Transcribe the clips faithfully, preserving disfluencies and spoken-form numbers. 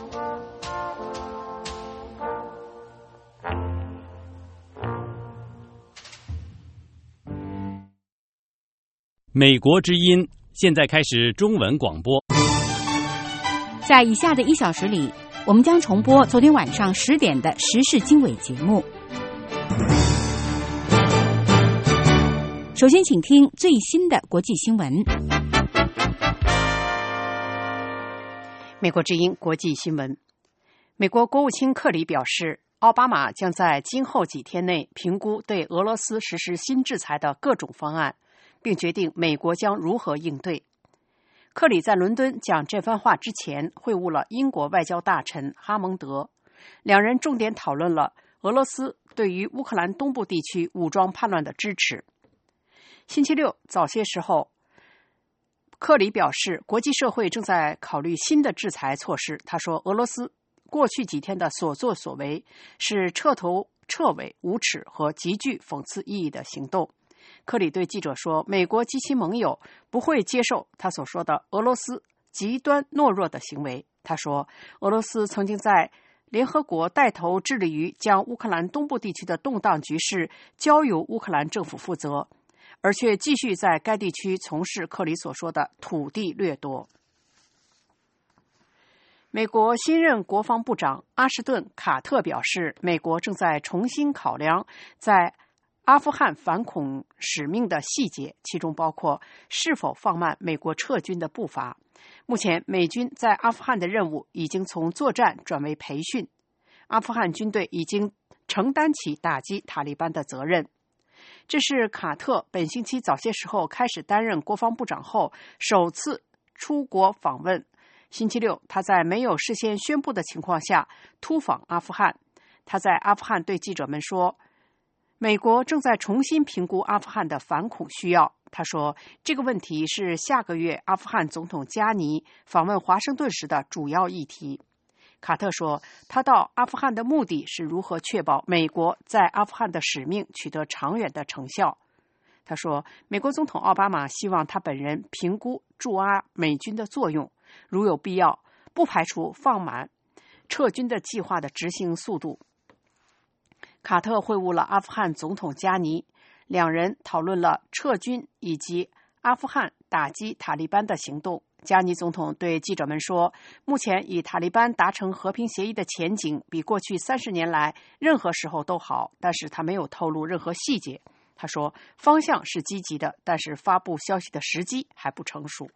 美国之音现在开始中文广播。 在以下的一小时里，我们将重播昨天晚上十点的时事经纬节目。首先，请听最新的国际新闻。 美国之音国际新闻，美国国务卿克里表示，奥巴马将在今后几天内评估对俄罗斯实施新制裁的各种方案，并决定美国将如何应对。克里在伦敦讲这番话之前，会晤了英国外交大臣哈蒙德，两人重点讨论了俄罗斯对于乌克兰东部地区武装叛乱的支持。星期六早些时候，克里表示，国际社会正在考虑新的制裁措施。他说，俄罗斯过去几天的所作所为是彻头彻尾无耻和极具讽刺意义的行动。克里对记者说，美国及其盟友不会接受他所说的俄罗斯极端懦弱的行为。他说，俄罗斯曾经在联合国带头致力于将乌克兰东部地区的动荡局势交由乌克兰政府负责，而却继续在该地区从事克里所说的土地掠夺。美国新任国防部长阿什顿·卡特表示，美国正在重新考量在阿富汗反恐使命的细节，其中包括是否放慢美国撤军的步伐。目前，美军在阿富汗的任务已经从作战转为培训，阿富汗军队已经承担起打击塔利班的责任。这是卡特本星期早些时候开始担任国防部长后首次出国访问。星期六，他在没有事先宣布的情况下突访阿富汗。他在阿富汗对记者们说，美国正在重新评估阿富汗的反恐需要。他说，这个问题是下个月阿富汗总统加尼访问华盛顿时的主要议题。卡特说，他到阿富汗的目的是如何确保美国在阿富汗的使命取得长远的成效。他说，美国总统奥巴马希望他本人评估驻阿美军的作用，如有必要，不排除放慢撤军的计划的执行速度。卡特会晤了阿富汗总统加尼，两人讨论了撤军以及阿富汗打击塔利班的行动。加尼总统对记者们说，目前与塔利班达成和平协议的前景比过去三十年来任何时候都好，但是他没有透露任何细节。他说，方向是积极的，但是发布消息的时机还不成熟。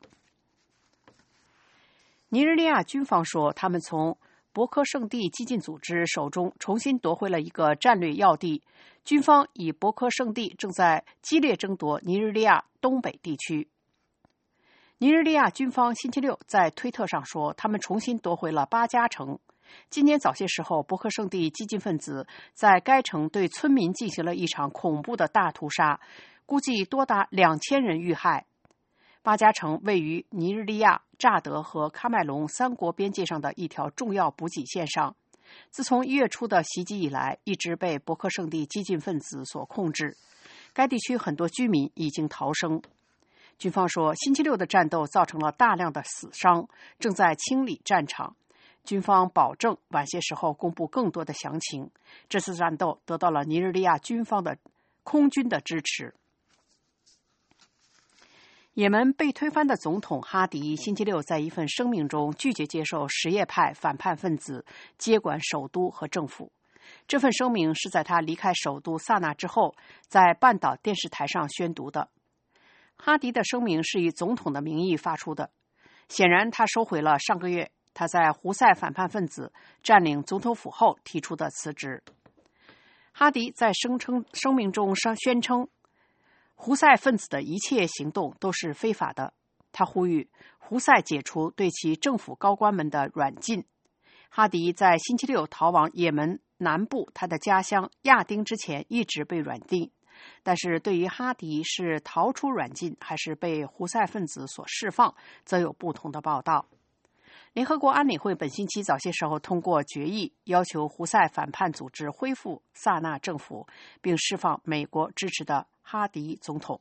尼日利亚军方说，他们从博科圣地激进组织手中重新夺回了一个战略要地。军方以博科圣地正在激烈争夺尼日利亚东北地区。尼日利亚军方星期六在推特上说，他们重新夺回了巴加城。今年早些时候，博科圣地激进分子在该城对村民进行了一场恐怖的大屠杀，估计多达两千人遇害。巴加城位于尼日利亚、乍得和喀麦隆三国边界上的一条重要补给线上。自从一月初的袭击以来，一直被博科圣地激进分子所控制。该地区很多居民已经逃生。军方说，星期六的战斗造成了大量的死伤，正在清理战场。军方保证晚些时候公布更多的详情。这次战斗得到了尼日利亚军方的空军的支持。也门被推翻的总统哈迪星期六在一份声明中拒绝接受什叶派反叛分子接管首都和政府。这份声明是在他离开首都萨那之后，在半岛电视台上宣读的。哈迪的声明是以总统的名义发出的，显然他收回了上个月他在胡塞反叛分子占领总统府后提出的辞职。哈迪在声称声明中宣称，胡塞分子的一切行动都是非法的。他呼吁胡塞解除对其政府高官们的软禁。哈迪在星期六逃往也门南部他的家乡亚丁之前一直被软禁，但是对于哈迪是逃出软禁还是被胡塞分子所释放，则有不同的报道。联合国安理会本星期早些时候通过决议，要求胡塞反叛组织恢复萨那政府，并释放美国支持的哈迪总统。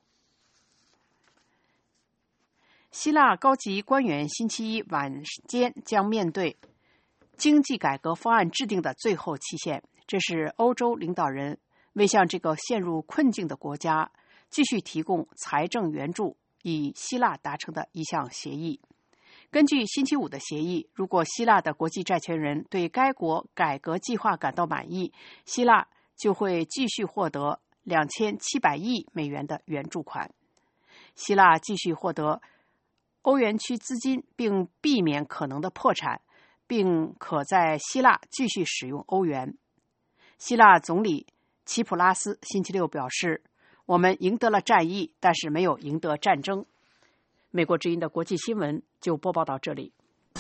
希腊高级官员星期一晚间将面对经济改革方案制定的最后期限。这是欧洲领导人为向这个陷入困境的国家继续提供财政援助，以希腊达成的一项协议。根据星期五的协议，如果希腊的国际债权人对该国改革计划感到满意，希腊就会继续获得两千七百亿美元的援助款。希腊继续获得欧元区资金，并避免可能的破产，并可在希腊继续使用欧元。希腊总理齐普拉斯星期六表示，我们赢得了战役，但是没有赢得战争。美国之音的国际新闻就播报到这里。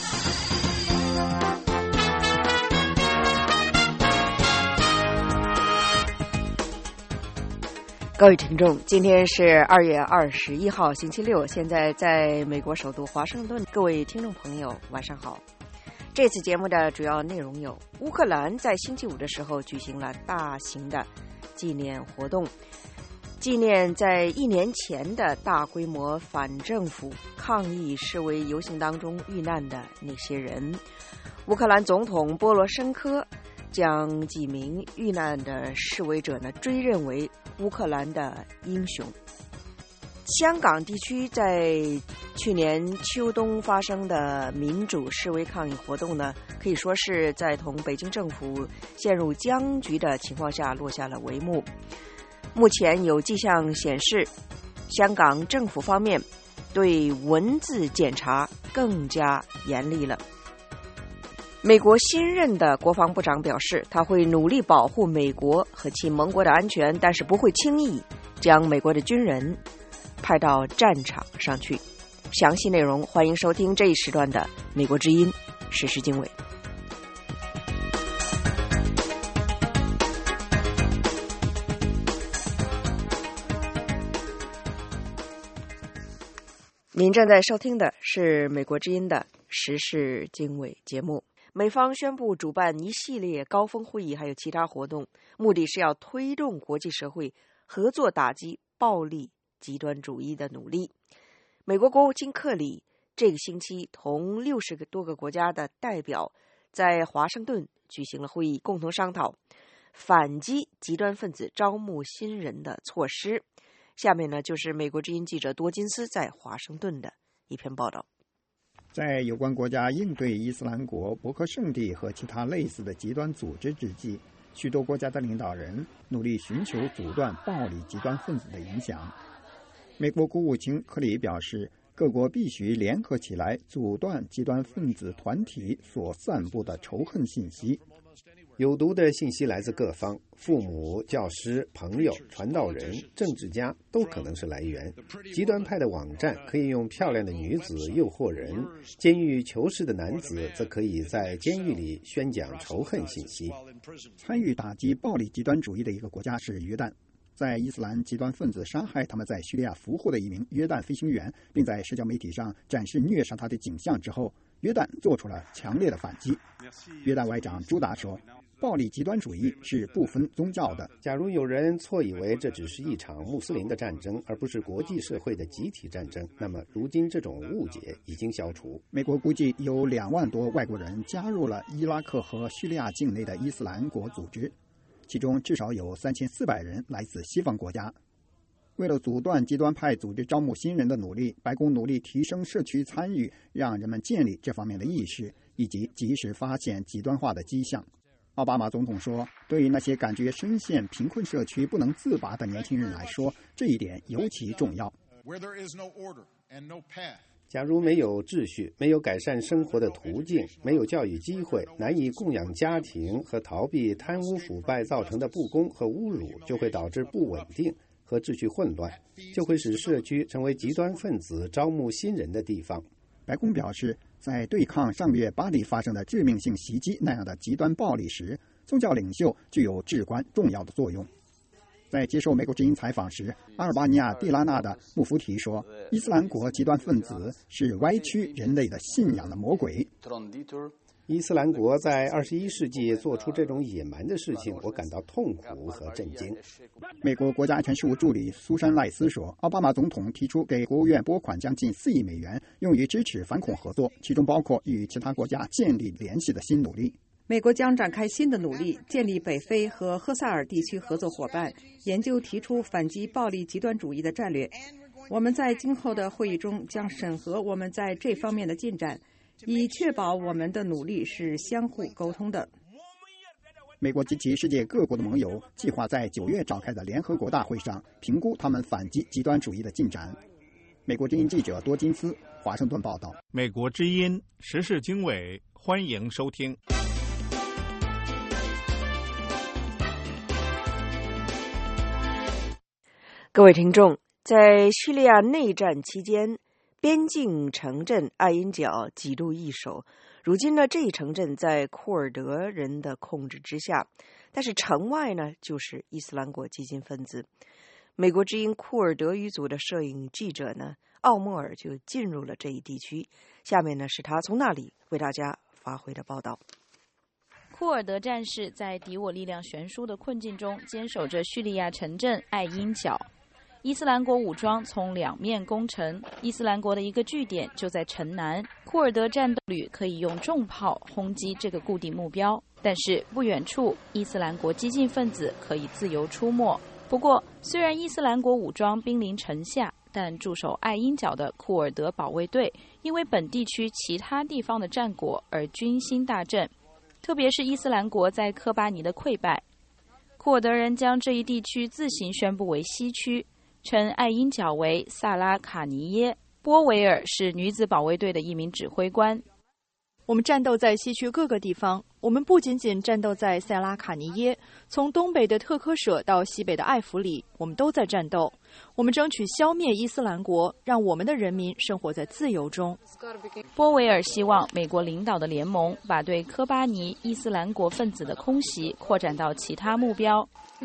各位听众，今天是二月二十一号，星期六，现在在美国首都华盛顿，各位听众朋友，晚上好。这次节目的主要内容有：乌克兰在星期五的时候举行了大型的纪念活动，纪念在一年前的大规模反政府抗议示威游行当中遇难的那些人。乌克兰总统波罗申科将几名遇难的示威者呢追认为乌克兰的英雄。香港地区在去年秋冬发生的民主示威抗议活动呢，可以说是在同北京政府陷入僵局的情况下落下了帷幕。目前有迹象显示，香港政府方面对文字检查更加严厉了。美国新任的国防部长表示，他会努力保护美国和其盟国的安全，但是不会轻易将美国的军人派到战场上去。详细内容欢迎收听这一时段的美国之音时事经纬。您正在收听的是美国之音的时事经纬节目。美方宣布主办一系列高峰会议还有其他活动，目的是要推动国际社会合作打击暴力极端主义的努力。美国国务卿克里这个星期同六十多个国家的代表在华盛顿举行了会议，共同商讨反击极端分子招募新人的措施。下面呢，就是美国之音记者多金斯在华盛顿的一篇报道。 在有关国家应对伊斯兰国、伯克圣地和其他类似的极端组织之际，许多国家的领导人努力寻求阻断暴力极端分子的影响。美国国务卿克里表示，各国必须联合起来，阻断极端分子团体所散布的仇恨信息。 有毒的信息来自各方，父母、教师、朋友、传道人、政治家都可能是来源。极端派的网站可以用漂亮的女子诱惑人，监狱囚室的男子则可以在监狱里宣讲仇恨信息。 参与打击暴力极端主义的一个国家是约旦。在伊斯兰极端分子杀害他们在叙利亚俘获的一名约旦飞行员，并在社交媒体上展示虐杀他的景象之后，约旦做出了强烈的反击。约旦外长朱达说，暴力极端主义是不分宗教的。 假如有人错以为这只是一场穆斯林的战争，而不是国际社会的集体战争，那么如今这种误解已经消除。 美国估计有两万多外国人加入了伊拉克和叙利亚境内的伊斯兰国组织，其中至少有三千四百人来自西方国家。为了阻断极端派组织招募新人的努力，白宫努力提升社区参与，让人们建立这方面的意识，以及及时发现极端化的迹象。奥巴马总统说，对于那些感觉深陷贫困社区不能自拔的年轻人来说，这一点尤其重要。 假如没有秩序，没有改善生活的途径，没有教育机会，难以供养家庭和逃避贪污腐败造成的不公和侮辱，就会导致不稳定和秩序混乱，就会使社区成为极端分子招募新人的地方。 白宫表示，在对抗上个月巴黎发生的致命性袭击那样的极端暴力时，宗教领袖具有至关重要的作用。在接受美国之音采访时，阿尔巴尼亚蒂拉纳的穆夫提说，伊斯兰国极端分子是歪曲人类的信仰的魔鬼。 伊斯兰国在二十一世纪做出这种野蛮的事情，我感到痛苦和震惊。 美国国家安全事务助理苏珊·赖斯说，奥巴马总统提出给国务院拨款将近四亿美元，用于支持反恐合作，其中包括与其他国家建立联系的新努力。 美国将展开新的努力，建立北非和赫萨尔地区合作伙伴，研究提出反击暴力极端主义的战略。我们在今后的会议中将审核我们在这方面的进展，以确保我们的努力是相互沟通的。 美国及其世界各国的盟友计划在九月召开的联合国大会上评估他们反击极端主义的进展。美国之音记者多金斯华盛顿报道。 美国之音时事经纬，欢迎收听。 各位听众，在叙利亚内战期间，边境城镇爱因角几度易手。如今呢，这一城镇在库尔德人的控制之下，但是城外呢就是伊斯兰国激进分子。美国之音库尔德语组的摄影记者呢奥莫尔就进入了这一地区，下面呢是他从那里为大家发回的报道。 库尔德战士在敌我力量悬殊的困境中坚守着叙利亚城镇爱因角。伊斯兰国武装从两面攻城，伊斯兰国的一个据点就在城南，库尔德战斗旅可以用重炮轰击这个固定目标，但是不远处伊斯兰国激进分子可以自由出没。不过虽然伊斯兰国武装兵临城下，但驻守爱因角的库尔德保卫队因为本地区其他地方的战果而军心大振，特别是伊斯兰国在科巴尼的溃败，库尔德人将这一地区自行宣布为西区，称爱因角为萨拉卡尼耶。波维尔是女子保卫队的一名指挥官。 我们战斗在西区各个地方，我们不仅仅战斗在塞拉卡尼耶，从东北的特科舍到西北的艾弗里，我们都在战斗。我们争取消灭伊斯兰国，让我们的人民生活在自由中。 波维尔希望美国领导的联盟把对科巴尼伊斯兰国分子的空袭扩展到其他目标。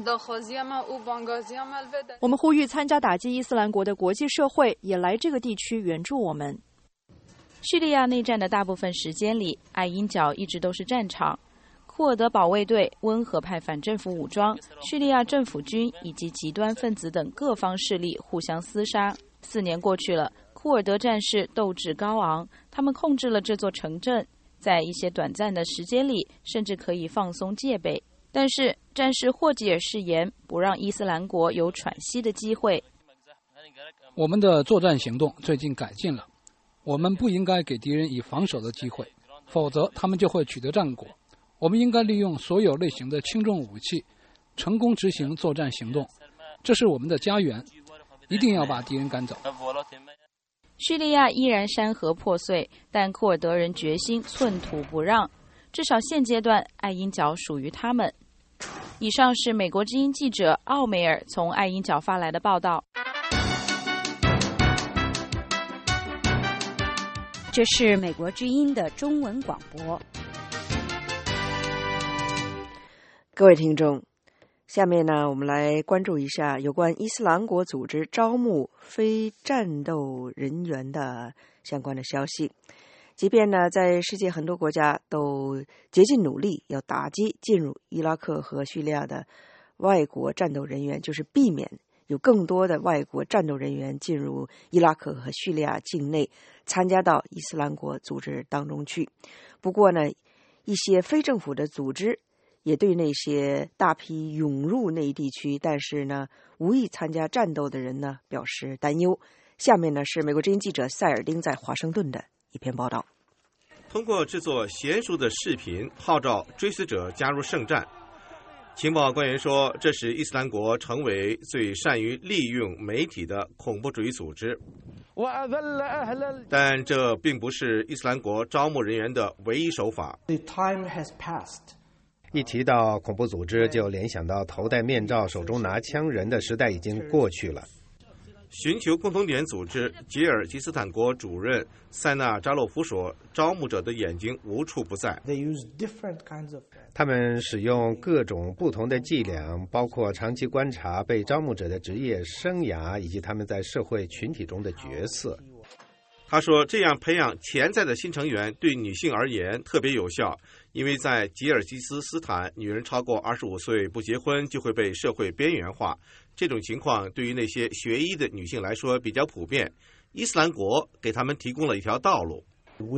我们呼吁参加打击伊斯兰国的国际社会也来这个地区援助我们。 叙利亚内战的大部分时间里，爱因角一直都是战场。库尔德保卫队、温和派反政府武装、叙利亚政府军以及极端分子等各方势力互相厮杀。四年过去了，库尔德战士斗志高昂，他们控制了这座城镇，在一些短暂的时间里，甚至可以放松戒备。但是战士霍吉尔誓言不让伊斯兰国有喘息的机会。 我们的作战行动最近改进了，我们不应该给敌人以防守的机会，否则他们就会取得战果。我们应该利用所有类型的轻重武器，成功执行作战行动。这是我们的家园，一定要把敌人赶走。 叙利亚依然山河破碎，但库尔德人决心寸土不让，至少现阶段，爱因角属于他们。以上是美国之音记者奥梅尔从爱因角发来的报道。 这是美国之音的中文广播。 各位听众，下面呢，我们来关注一下有关伊斯兰国组织招募非战斗人员的相关的消息。即便呢，在世界很多国家都竭尽努力要打击进入伊拉克和叙利亚的外国战斗人员，就是避免有更多的外国战斗人员进入伊拉克和叙利亚境内，参加到伊斯兰国组织当中去。不过呢，一些非政府的组织也对那些大批涌入那一地区，但是呢无意参加战斗的人呢表示担忧。下面呢是美国之音记者塞尔丁在华盛顿的一篇报道。 通过制作娴熟的视频，号召追随者加入圣战。情报官员说，这使伊斯兰国成为最善于利用媒体的恐怖主义组织。但这并不是伊斯兰国招募人员的唯一手法。 一提到恐怖组织，就联想到头戴面罩、手中拿枪人的时代已经过去了。 寻求共同点组织吉尔吉斯坦国主任塞纳扎洛夫说，招募者的眼睛无处不在。 他们使用各种不同的伎俩，包括长期观察被招募者的职业生涯以及他们在社会群体中的角色。 他说，这样培养潜在的新成员对女性而言特别有效，因为在吉尔吉斯斯坦，女人超过二十五岁不结婚就会被社会边缘化。这种情况对于那些学医的女性来说比较普遍。伊斯兰国给他们提供了一条道路，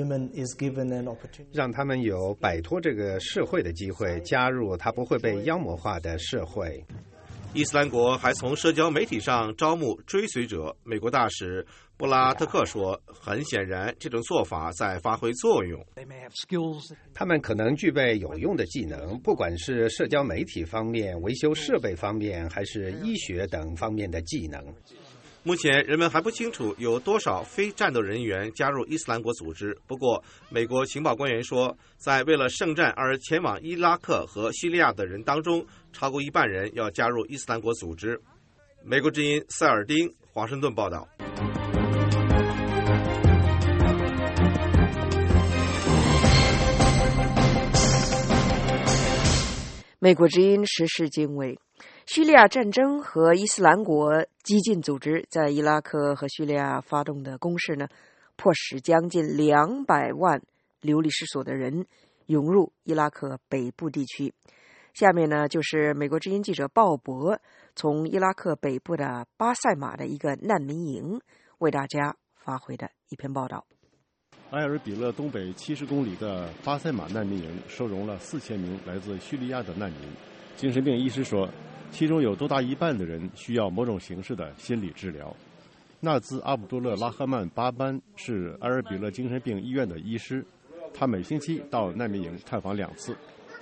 让他们有摆脱这个社会的机会，加入他不会被妖魔化的社会。 伊斯兰国还从社交媒体上招募追随者。美国大使布拉特克说，很显然这种做法在发挥作用。 他们可能具备有用的技能，不管是社交媒体方面、维修设备方面，还是医学等方面的技能。 目前人们还不清楚有多少非战斗人员加入伊斯兰国组织。不过，美国情报官员说，在为了圣战而前往伊拉克和叙利亚的人当中，超过一半人要加入伊斯兰国组织。美国之音塞尔丁，华盛顿报道。 美国之音时事经纬。叙利亚战争和伊斯兰国激进组织在伊拉克和叙利亚发动的攻势呢，迫使将近两百万流离失所的人涌入伊拉克北部地区。下面呢，就是美国之音记者鲍勃从伊拉克北部的巴塞马的一个难民营为大家发回的一篇报道。 埃尔比勒东北七十公里的巴塞马难民营收容了四千名来自叙利亚的难民。精神病医师说，其中有多达一半的人需要某种形式的心理治疗。纳兹阿卜杜勒拉赫曼巴班是埃尔比勒精神病医院的医师，他每星期到难民营探访两次。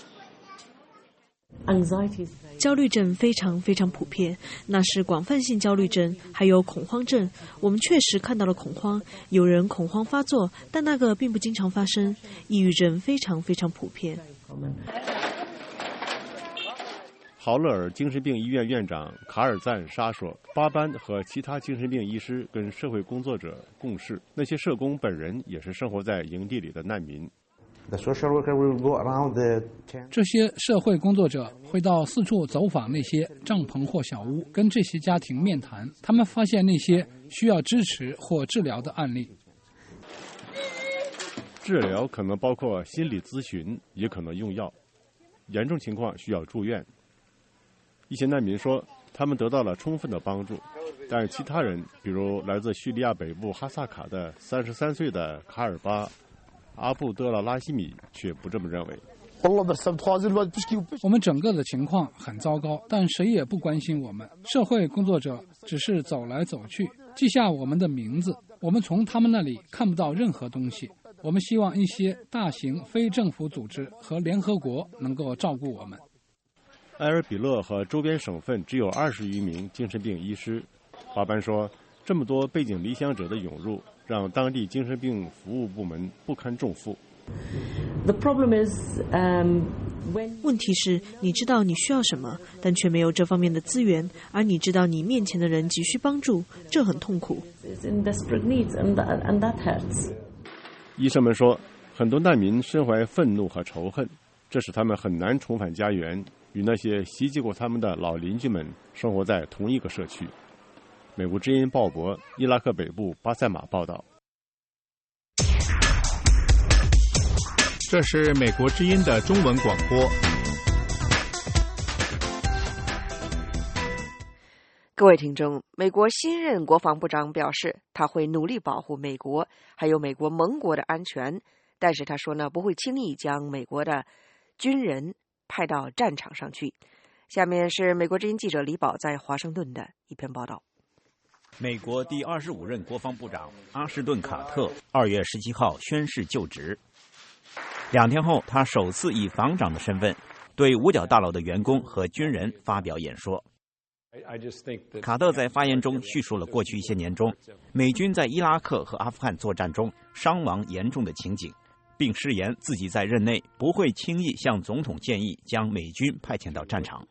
焦虑症非常非常普遍，那是广泛性焦虑症，还有恐慌症。我们确实看到了恐慌，有人恐慌发作，但那个并不经常发生。抑郁症非常非常普遍。 豪勒尔精神病医院院长卡尔赞沙说，巴班和其他精神病医师跟社会工作者共事，那些社工本人也是生活在营地里的难民。 这些社会工作者会到四处走访那些帐篷或小屋，跟这些家庭面谈，他们发现那些需要支持或治疗的案例。 治疗可能包括心理咨询，也可能用药，严重情况需要住院。一些难民说，他们得到了充分的帮助，但其他人，比如来自叙利亚北部哈萨卡的三十三岁的卡尔巴阿布德拉拉西米却不这么认为。 我们整个的情况很糟糕，但谁也不关心我们。社会工作者只是走来走去，记下我们的名字。我们从他们那里看不到任何东西。我们希望一些大型非政府组织和联合国能够照顾我们。 埃尔比勒和周边省份只有二十余名精神病医师。巴班说，这么多背井离乡者的涌入，让当地精神病服务部门不堪重负。 问题是，你知道你需要什么，但却没有这方面的资源，而你知道你面前的人急需帮助，这很痛苦。 医生们说，很多难民身怀愤怒和仇恨，这使他们很难重返家园，与那些袭击过他们的老邻居们生活在同一个社区。美国之音鲍勃，伊拉克北部巴塞马报道。 这是美国之音的中文广播。 各位听众，美国新任国防部长表示，他会努力保护美国还有美国盟国的安全，但是他说呢，不会轻易将美国的军人派到战场上去。下面是美国之音记者李宝在华盛顿的一篇报道。 美国第二十五任国防部长阿什顿·卡特二月十七号宣誓就职，两天后，他首次以防长的身份对五角大楼的员工和军人发表演说。卡特在发言中叙述了过去一些年中美军在伊拉克和阿富汗作战中伤亡严重的情景，并誓言自己在任内不会轻易向总统建议将美军派遣到战场。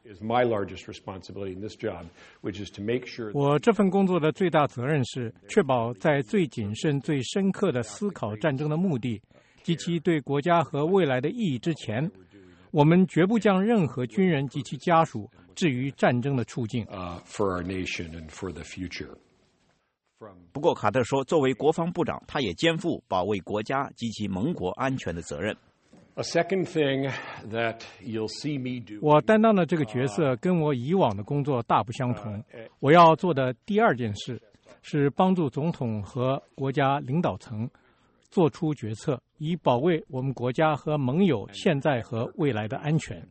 我这份工作的最大责任是确保在最谨慎、最深刻的思考战争的目的及其对国家和未来的意义之前，我们绝不将任何军人及其家属置于战争的处境。 不过，卡特说，作为国防部长，他也肩负保卫国家及其盟国安全的责任。 我担当的这个角色跟我以往的工作大不相同。我要做的第二件事是帮助总统和国家领导层做出决策，以保卫我们国家和盟友现在和未来的安全。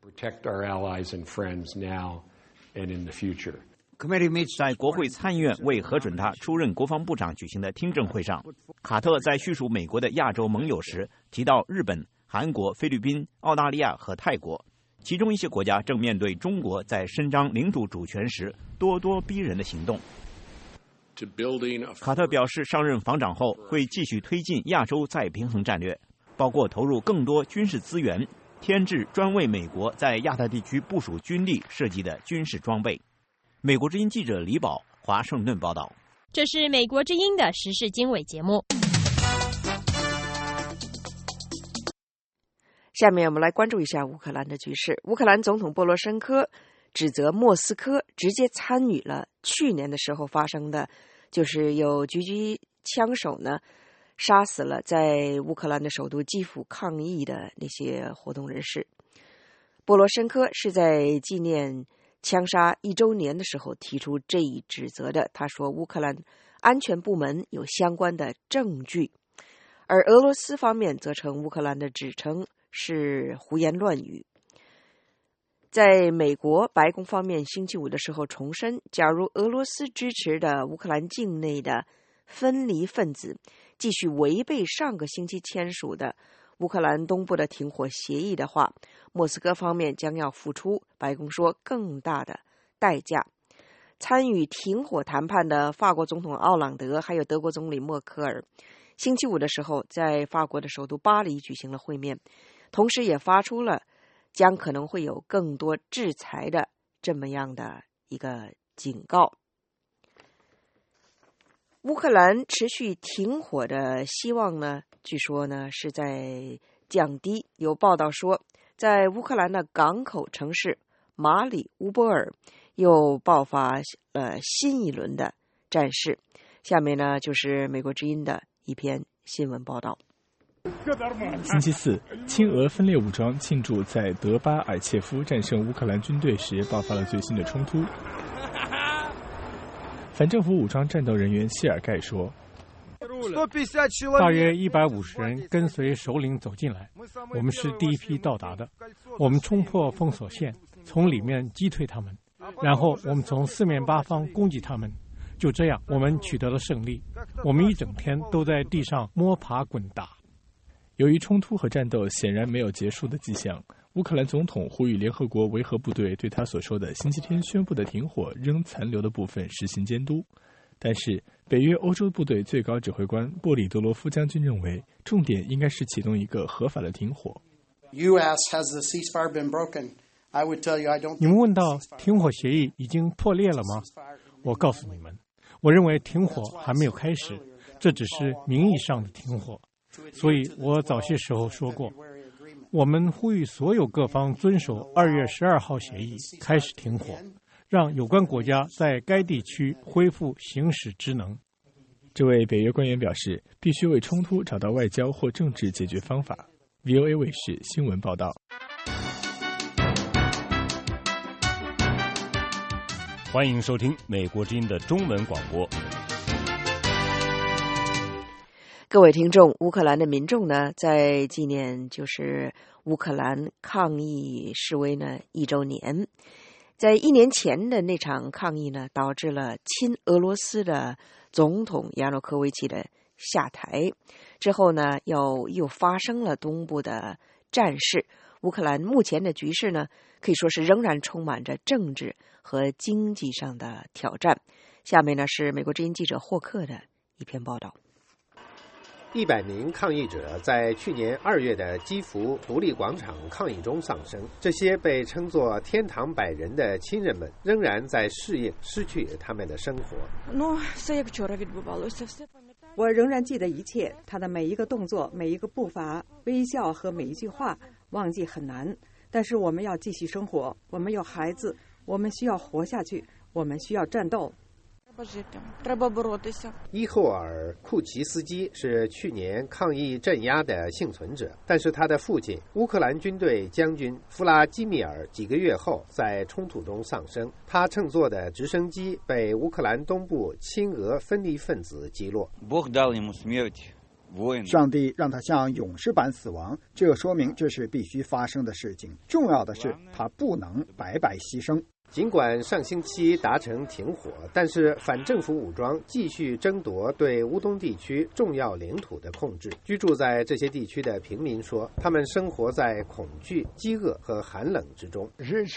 在国会参议院为核准他出任国防部长举行的听证会上，卡特在叙述美国的亚洲盟友时提到日本、韩国、菲律宾、澳大利亚和泰国，其中一些国家正面对中国在伸张领土主权时咄咄逼人的行动。卡特表示，上任防长后会继续推进亚洲再平衡战略，包括投入更多军事资源，添置专为美国在亚太地区部署军力设计的军事装备。美国之音记者李宝，华盛顿报道。 这是美国之音的时事经纬节目。 下面我们来关注一下乌克兰的局势。乌克兰总统波罗申科指责莫斯科直接参与了去年的时候发生的，就是有狙击枪手呢杀死了在乌克兰的首都基辅抗议的那些活动人士。波罗申科是在纪念枪杀一周年的时候提出这一指责的。他说，乌克兰安全部门有相关的证据，而俄罗斯方面则称乌克兰的指称是胡言乱语。在美国白宫方面星期五的时候重申，假如俄罗斯支持的乌克兰境内的分离分子继续违背上个星期签署的乌克兰东部的停火协议的话，莫斯科方面将要付出，白宫说，更大的代价。参与停火谈判的法国总统奥朗德还有德国总理默克尔星期五的时候在法国的首都巴黎举行了会面，同时也发出了将可能会有更多制裁的这么样的一个警告。乌克兰持续停火的希望呢，据说呢是在降低。有报道说，在乌克兰的港口城市马里乌波尔又爆发了新一轮的战事。下面呢就是美国之音的一篇新闻报道。 星期四，亲俄分裂武装庆祝在德巴尔切夫战胜乌克兰军队时爆发了最新的冲突。反政府武装战斗人员谢尔盖说， 大约一百五十人跟随首领走进来，我们是第一批到达的。我们冲破封锁线，从里面击退他们，然后我们从四面八方攻击他们。就这样，我们取得了胜利。我们一整天都在地上摸爬滚打。 由于冲突和战斗显然没有结束的迹象，乌克兰总统呼吁联合国维和部队对他所说的星期天宣布的停火仍残留的部分实行监督。但是北约欧洲部队最高指挥官波里多罗夫将军认为，重点应该是启动一个合法的停火。 你们问到停火协议已经破裂了吗？我告诉你们，我认为停火还没有开始，这只是名义上的停火。所以我早些时候说过，我们呼吁所有各方遵守二月十二号协议，开始停火，让有关国家在该地区恢复行使职能。 这位北约官员表示，必须为冲突找到外交或政治解决方法。V O A 卫视新闻报道。 欢迎收听美国之音的中文广播。 各位听众，乌克兰的民众呢，在纪念就是乌克兰抗议示威呢一周年。在一年前的那场抗议呢，导致了亲俄罗斯的总统亚努科维奇的下台。之后呢，又又发生了东部的战事。乌克兰目前的局势呢，可以说是仍然充满着政治和经济上的挑战。下面呢是美国之音记者霍克的一篇报道。 一百名抗议者在去年二月的基辅独立广场抗议中丧生。这些被称作天堂百人的亲人们仍然在适应失去他们的生活。 我仍然记得一切，他的每一个动作、每一个步伐、微笑和每一句话，忘记很难。但是我们要继续生活，我们有孩子，我们需要活下去，我们需要战斗。 伊霍尔·库奇斯基是去年抗议镇压的幸存者，但是他的父亲乌克兰军队将军弗拉基米尔几个月后在冲突中丧生，他乘坐的直升机被乌克兰东部亲俄分离分子击落。 上帝让他像勇士般死亡，这说明这是必须发生的事情。重要的是，他不能白白牺牲。 尽管上星期达成停火，但是反政府武装继续争夺对乌东地区重要领土的控制。居住在这些地区的平民说，他们生活在恐惧、饥饿和寒冷之中。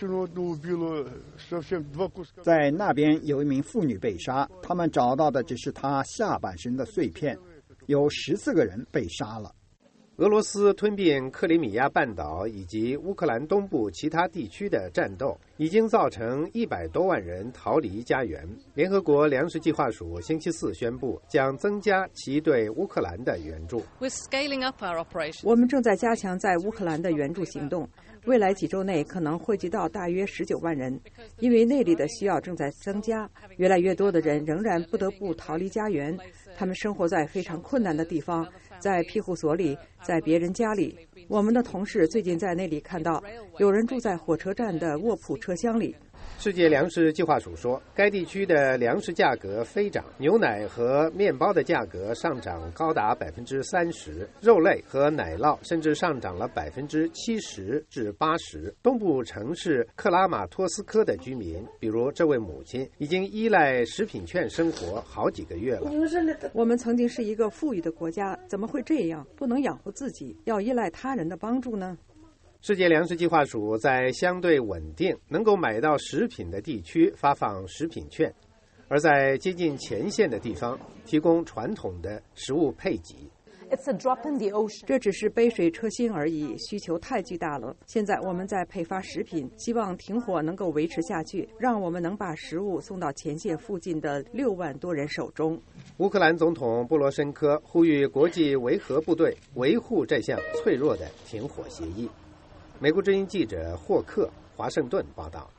在那边有一名妇女被杀，他们找到的只是她下半身的碎片，有十四个人被杀了。 俄罗斯吞并克里米亚半岛以及乌克兰东部其他地区的战斗，已经造成一百多万人逃离家园。联合国粮食计划署星期四宣布，将增加其对乌克兰的援助。 我们正在加强在乌克兰的援助行动，未来几周内可能汇集到大约十九万人，因为那里的需要正在增加，越来越多的人仍然不得不逃离家园，他们生活在非常困难的地方，在庇护所里，在别人家里。我们的同事最近在那里看到有人住在火车站的卧铺车厢里。 世界粮食计划署说，该地区的粮食价格飞涨，牛奶和面包的价格上涨高达百分之三十，肉类和奶酪甚至上涨了百分之七十至八十。东部城市克拉马托斯科的居民，比如这位母亲，已经依赖食品券生活好几个月了。 我们曾经是一个富裕的国家，怎么会这样？不能养活自己，要依赖他人的帮助呢？ 世界粮食计划署在相对稳定、能够买到食品的地区发放食品券，而在接近前线的地方提供传统的食物配给。 这只是杯水车薪而已，需求太巨大了。现在我们在配发食品，希望停火能够维持下去，让我们能把食物送到前线附近的六万多人手中。 乌克兰总统波罗申科呼吁国际维和部队维护这项脆弱的停火协议。美国之音记者霍克华盛顿报道。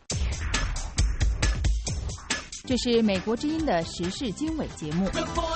这是美国之音的时事经纬节目。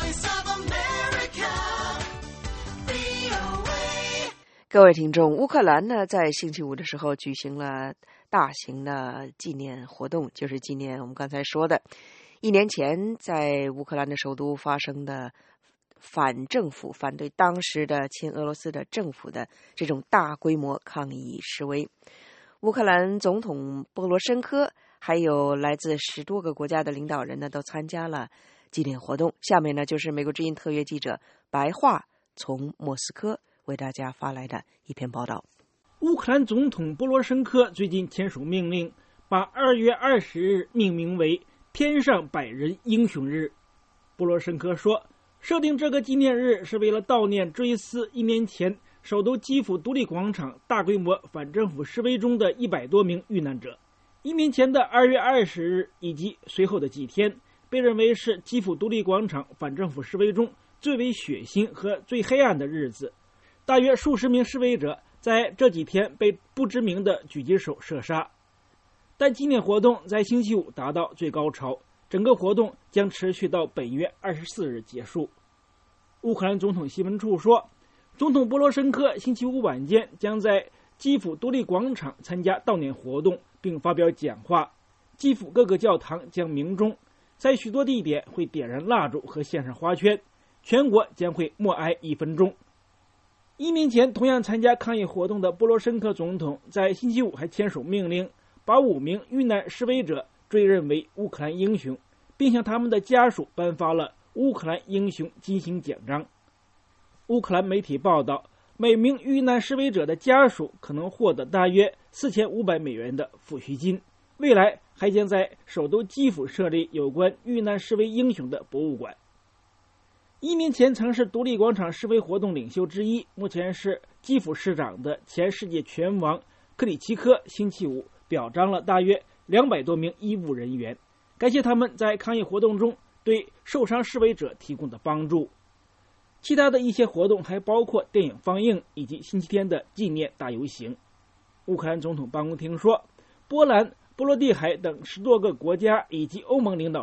各位听众，乌克兰呢在星期五的时候举行了大型的纪念活动，就是纪念我们刚才说的一年前在乌克兰的首都发生的反政府、反对当时的亲俄罗斯的政府的这种大规模抗议示威。乌克兰总统波罗申科还有来自十多个国家的领导人呢都参加了纪念活动。下面呢就是美国之音特约记者白桦从莫斯科为大家发来的一篇报道。 乌克兰总统波罗申科最近签署命令，把二月二十日命名为天上百人英雄日。波罗申科说，设定这个纪念日是为了悼念追思一年前首都基辅独立广场大规模反政府示威中的一百多名遇难者。一年前的二月二十日以及随后的几天，被认为是基辅独立广场反政府示威中最为血腥和最黑暗的日子。大约数十名示威者在这几天被不知名的狙击手射杀。但纪念活动在星期五达到最高潮，整个活动将持续到本月二十四日结束。乌克兰总统新闻处说，总统波罗申科星期五晚间将在基辅独立广场参加悼念活动并发表讲话。基辅各个教堂将鸣钟，在许多地点会点燃蜡烛和献上花圈，全国将会默哀一分钟。一年前同样参加抗议活动的波罗申科总统在星期五还签署命令，把五名遇难示威者追认为乌克兰英雄，并向他们的家属颁发了乌克兰英雄金星奖章。乌克兰媒体报道，每名遇难示威者的家属可能获得大约四千五百美元的抚恤金。未来还将在首都基辅设立有关遇难示威英雄的博物馆。一年前曾是独立广场示威活动领袖之一，目前是基辅市长的前世界拳王克里奇科星期五表彰了大约两百多名医务人员，感谢他们在抗议活动中对受伤示威者提供的帮助。其他的一些活动还包括电影放映以及星期天的纪念大游行。乌克兰总统办公厅说，波兰、波罗的海等十多个国家以及欧盟领导人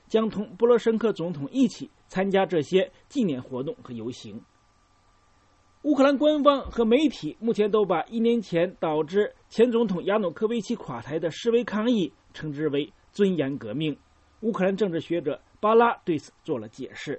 将同波罗申科总统一起参加这些纪念活动和游行。乌克兰官方和媒体目前都把一年前导致前总统亚努科维奇垮台的示威抗议称之为尊严革命。乌克兰政治学者巴拉对此做了解释。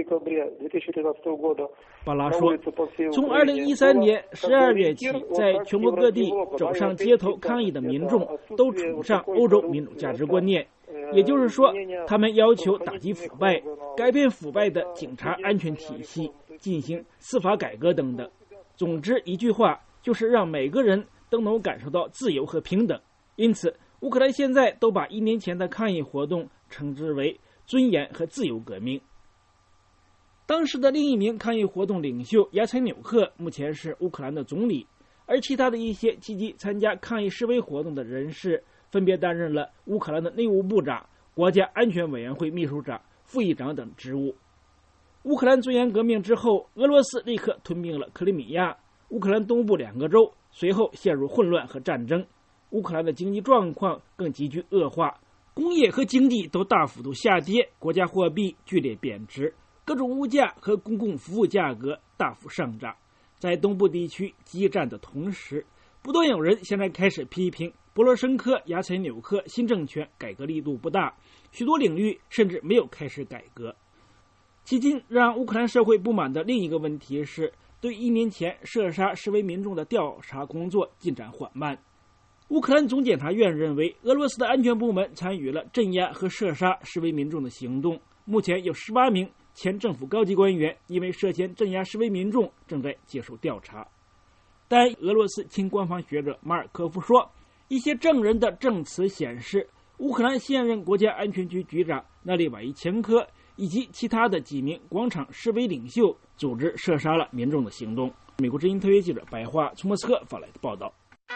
巴拉说，从二零一三年十二月起，在全国各地走上街头抗议的民众都崇尚欧洲民主价值观念，也就是说，他们要求打击腐败，改变腐败的警察安全体系，进行司法改革等等。总之一句话，就是让每个人都能感受到自由和平等。因此，乌克兰现在都把一年前的抗议活动称之为尊严和自由革命。当时的另一名抗议活动领袖亚岑纽克目前是乌克兰的总理，而其他的一些积极参加抗议示威活动的人士分别担任了乌克兰的内务部长、国家安全委员会秘书长、副议长等职务。乌克兰尊严革命之后，俄罗斯立刻吞并了克里米亚、乌克兰东部两个州，随后陷入混乱和战争。乌克兰的经济状况更急剧恶化，工业和经济都大幅度下跌，国家货币剧烈贬值，各种物价和公共服务价格大幅上涨。在东部地区激战的同时，不断有人现在开始批评波罗申科、亚岑纽克新政权改革力度不大，许多领域甚至没有开始改革。迄今让乌克兰社会不满的另一个问题是，对一年前射杀示威民众的调查工作进展缓慢。乌克兰总检察院认为，俄罗斯的安全部门参与了镇压和射杀示威民众的行动。目前有十八名前政府高级官员因为涉嫌镇压示威民众正在接受调查。但俄罗斯亲官方学者马尔科夫说，一些证人的证词显示，乌克兰现任国家安全局局长纳列瓦伊前科以及其他的几名广场示威领袖组织射杀了民众的行动。美国之音特约记者白桦从莫斯科发来的报道。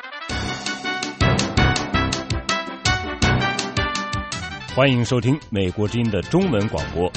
欢迎收听美国之音的中文广播。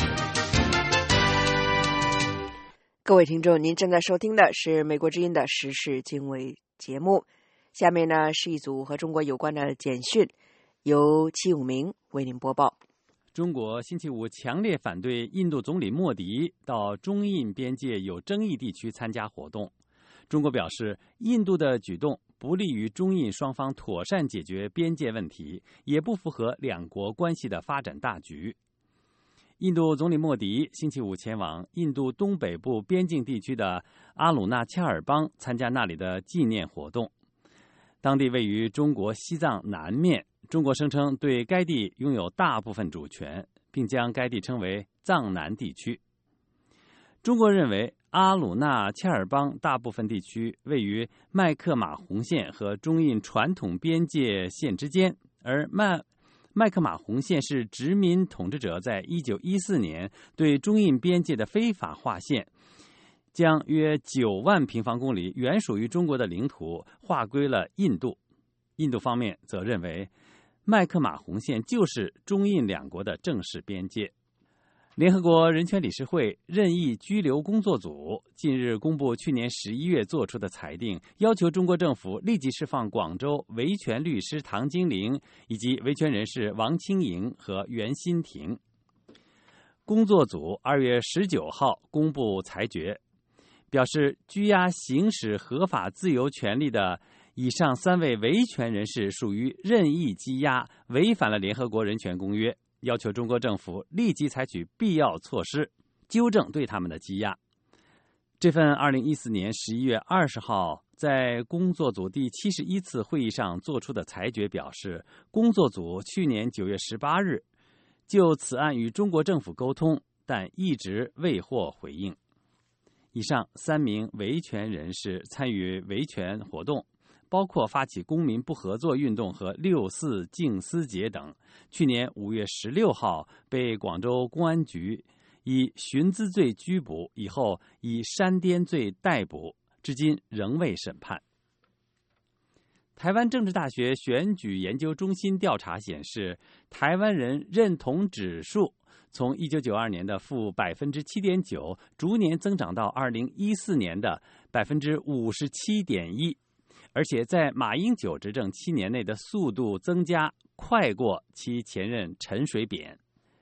各位听众，您正在收听的是美国之音的时事经纬节目。下面呢是一组和中国有关的简讯，由戚永明为您播报。 中国星期五强烈反对印度总理莫迪到中印边界有争议地区参加活动。中国表示，印度的举动不利于中印双方妥善解决边界问题，也不符合两国关系的发展大局。印度总理莫迪星期五前往印度东北部边境地区的阿鲁纳恰尔邦参加那里的纪念活动。当地位于中国西藏南面，中国声称对该地拥有大部分主权，并将该地称为藏南地区。中国认为阿鲁纳恰尔邦大部分地区位于麦克马洪线和中印传统边界线之间，而麦麦克马洪线是殖民统治者在一九一四年对中印边界的非法划线，将约九万平方公里原属于中国的领土划归了印度。印度方面则认为麦克马洪线就是中印两国的正式边界。联合国人权理事会任意拘留工作组近日公布去年十一月作出的裁定，要求中国政府立即释放广州维权律师唐金玲以及维权人士王清莹和袁新婷。工作组二月十九号公布裁决，表示拘押行使合法自由权利的以上三位维权人士属于任意羁押，违反了联合国人权公约，要求中国政府立即采取必要措施，纠正对他们的羁押。这份二零一四年十一月二十号在工作组第七十一次会议上作出的裁决表示，工作组去年九月十八日就此案与中国政府沟通，但一直未获回应。以上三名维权人士参与维权活动，包括发起公民不合作运动和六四静思节等，去年五月十六号被广州公安局以寻滋罪拘捕，以后以煽颠罪逮捕，至今仍未审判。台湾政治大学选举研究中心调查显示，台湾人认同指数从一九九二年的负百分之七点九，逐年增长到二零一四年的百分之五十七点一。而且在马英九执政七年内的速度增加快过其前任陈水扁。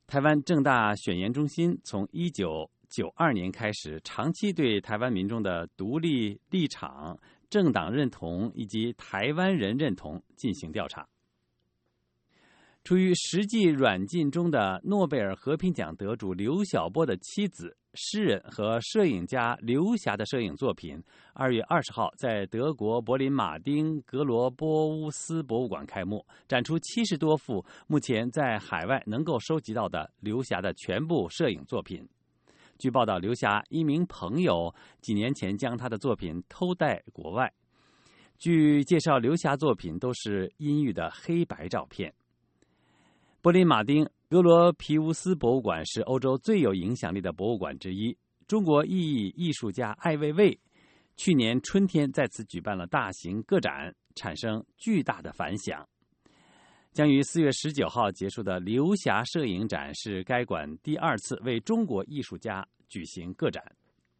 台湾政大选研中心从一九九二年开始，长期对台湾民众的独立立场、政党认同以及台湾人认同进行调查。处于实际软禁中的诺贝尔和平奖得主刘晓波的妻子、诗人和摄影家刘霞的摄影作品，二月二十号在德国柏林马丁格罗波乌斯博物馆开幕，展出七十多幅目前在海外能够收集到的刘霞的全部摄影作品。据报道，刘霞一名朋友几年前将他的作品偷带国外。据介绍，刘霞作品都是阴郁的黑白照片。柏林马丁格罗皮乌斯博物馆是欧洲最有影响力的博物馆之一。中国艺艺艺术家艾未未去年春天在此举办了大型个展，产生巨大的反响。将于四月十九号结束的刘霞摄影展是该馆第二次为中国艺术家举行个展。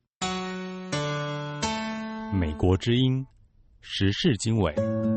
美国之音时事经纬。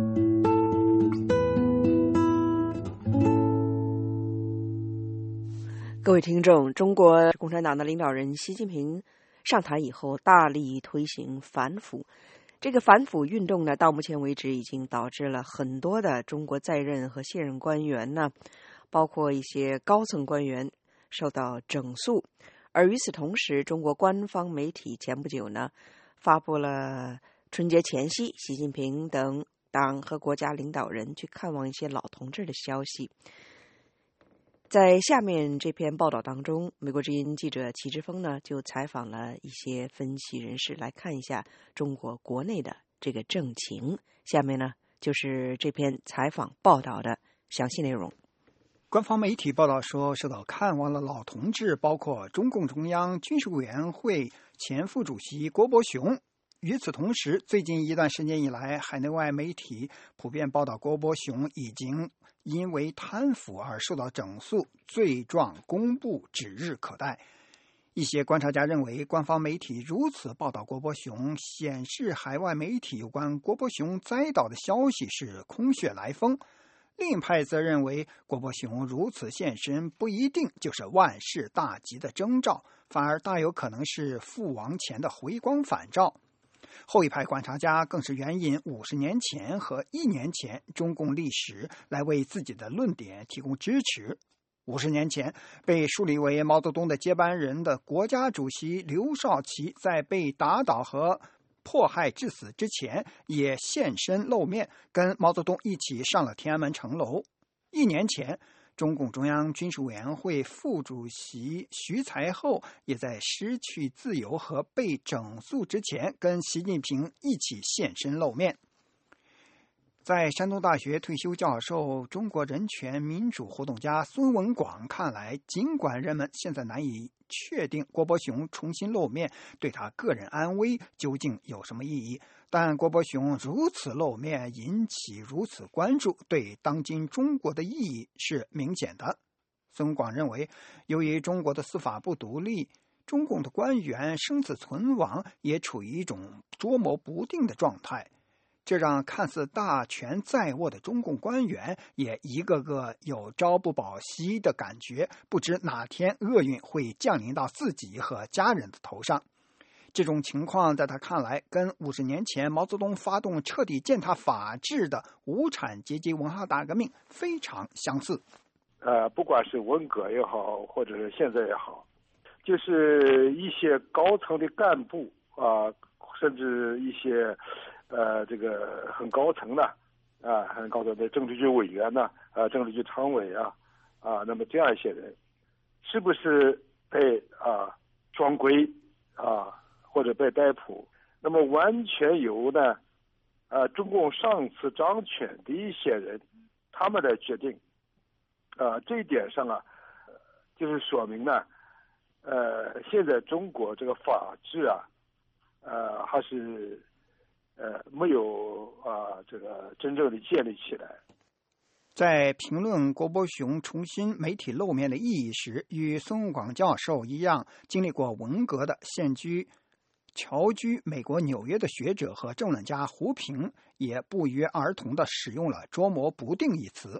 各位听众，中国共产党的领导人习近平上台以后，大力推行反腐。这个反腐运动呢，到目前为止已经导致了很多的中国在任和现任官员呢，包括一些高层官员受到整肃。而与此同时，中国官方媒体前不久呢，发布了春节前夕习近平等党和国家领导人去看望一些老同志的消息。在下面这篇报道当中，美国之音记者齐之峰呢就采访了一些分析人士，来看一下中国国内的这个政情。下面呢就是这篇采访报道的详细内容。 官方媒体报道说，受到看望的老同志包括中共中央军事委员会前副主席郭伯雄。与此同时，最近一段时间以来，海内外媒体普遍报道郭伯雄已经因为贪腐而受到整肃，罪状公布指日可待。一些观察家认为，官方媒体如此报道郭伯雄，显示海外媒体有关郭伯雄栽倒的消息是空穴来风。另一派则认为，郭伯雄如此现身不一定就是万事大吉的征兆，反而大有可能是覆亡前的回光返照。后一派观察家更是援引五十年前和一年前中共历史来为自己的论点提供支持。五十年前，被树立为毛泽东的接班人的国家主席刘少奇，在被打倒和迫害致死之前，也现身露面，跟毛泽东一起上了天安门城楼。一年前，中共中央军事委员会副主席徐才厚也在失去自由和被整肃之前，跟习近平一起现身露面。在山东大学退休教授、中国人权民主活动家孙文广看来，尽管人们现在难以确定郭伯雄重新露面对他个人安危究竟有什么意义，但郭伯雄如此露面引起如此关注，对当今中国的意义是明显的。孙文广认为，由于中国的司法不独立，中共的官员生死存亡也处于一种捉摸不定的状态，这让看似大权在握的中共官员也一个个有朝不保夕的感觉，不知哪天厄运会降临到自己和家人的头上。这种情况在他看来，跟五十年前毛泽东发动彻底践踏法治的无产阶级文化大革命非常相似。 呃，不管是文革也好，或者是现在也好，就是一些高层的干部啊、呃，甚至一些呃这个很高层的啊，很高层的政治局委员呢，啊，政治局常委啊，啊，那么这样一些人，是不是被啊双规啊？或者被逮捕，那么完全由呢，呃，中共上次掌权的一些人，他们来决定，呃，这一点上啊，就是说明呢，呃，现在中国这个法治啊，呃，还是呃没有啊、呃、这个真正的建立起来。 在评论郭伯雄重新媒体露面的意义时，与孙文广教授一样，经历过文革的现居侨居美国纽约的学者和政论家胡平也不约而同地使用了捉摸不定一词。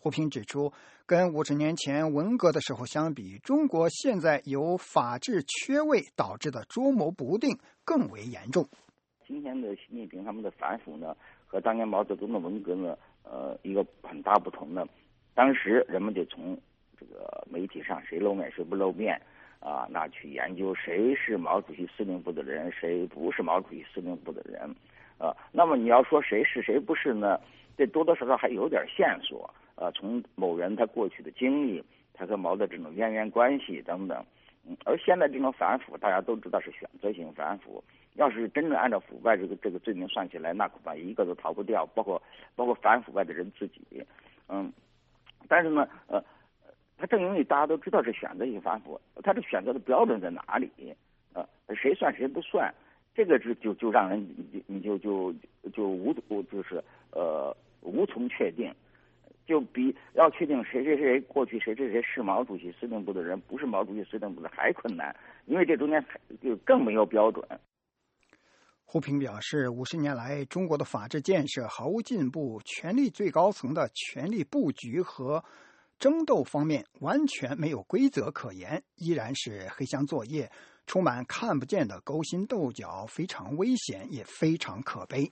胡平指出，跟五十年前文革的时候相比，中国现在由法治缺位导致的捉摸不定更为严重。 今天的习近平他们的反腐呢，和当年毛泽东的文革呢，呃，一个很大不同呢。当时人们就从这个媒体上谁露面谁不露面啊，那去研究谁是毛主席司令部的人，谁不是毛主席司令部的人啊。那么你要说谁是谁不是呢？这多多少少还有点线索。呃，从某人他过去的经历，他和毛的这种渊源关系等等，嗯，而现在这种反腐，大家都知道是选择性反腐。要是真正按照腐败这个这个罪名算起来，那恐怕一个都逃不掉，包括包括反腐败的人自己，嗯，但是呢，呃，他正因为大家都知道是选择性反腐，他这选择的标准在哪里？呃，谁算谁不算？这个是就就让人你就就就无就是呃无从确定。就比要确定谁谁谁过去谁谁谁是毛主席司令部的人，不是毛主席司令部的还困难，因为这中间就更没有标准。 胡平表示，五十年来，中国的法治建设毫无进步，权力最高层的权力布局和争斗方面完全没有规则可言，依然是黑箱作业，充满看不见的勾心斗角，非常危险，也非常可悲。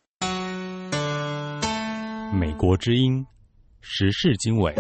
美国之音时事经纬，